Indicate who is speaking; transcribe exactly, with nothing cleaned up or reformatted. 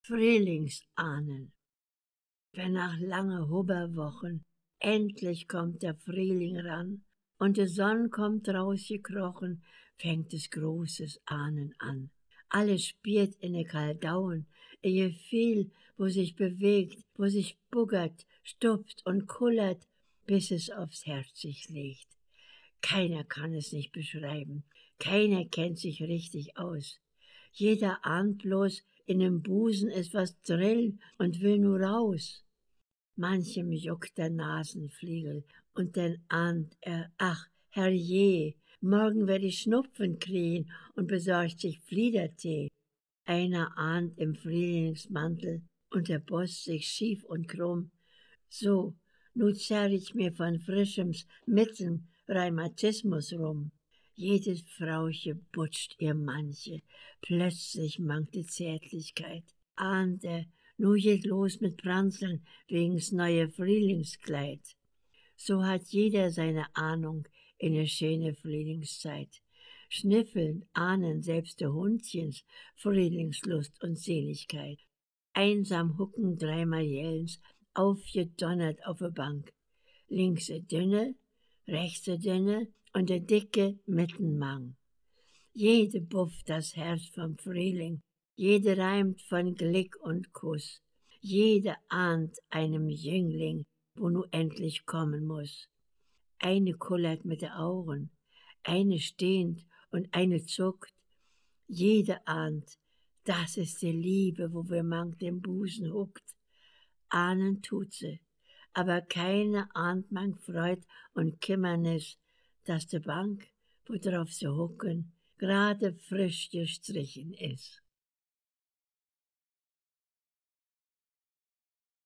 Speaker 1: Frühlingsahnen. Wenn nach lange Hubberwochen endlich kommt der Frühling ran und die Sonn kommt rausgekrochen, fängt es großes Ahnen an. Alles spielt in de Kaldauen, ihr Gefühl, wo sich bewegt, wo sich buggert, stupst und kullert, bis es aufs Herz sich legt. Keiner kann es nicht beschreiben, keiner kennt sich richtig aus. Jeder ahnt bloß, in dem Busen ist was drin und will nur raus. Manchem juckt der Nasenfliegel und dann ahnt er, ach, herrje, morgen werd ich Schnupfen kriegen und besorgt sich Fliedertee. Einer ahnt im Frühlingsmantel und der Boss sich schief und krumm. So, nu zerr ich mir von frischems mit'm Rheumatismus rum. Jedes Frauche butscht ihr Manche, plötzlich mangt die Zärtlichkeit. Ahnt er, nu geht los mit Pranzeln wegen's neue Frühlingskleid. So hat jeder seine Ahnung in der schöne Frühlingszeit. Schnüffeln ahnen selbst der Hundchens Frühlingslust und Seligkeit. Einsam hucken dreimal jellens aufgedonnert auf der Bank. Links der Dünne, rechts der Dünne und der Dicke mittenmang. Jede bufft das Herz vom Frühling, jede reimt von Glück und Kuss. Jede ahnt einem Jüngling, wo nu endlich kommen muss. Eine kullert mit den Augen, eine stehnt und eine zuckt. Jede ahnt, das ist die Liebe, wo wir mangt im Busen huckt. Ahnen tut sie, aber keine ahnt mangt Freud und Kümmernis, dass die Bank, wo drauf sie hucken, gerade frisch gestrichen ist.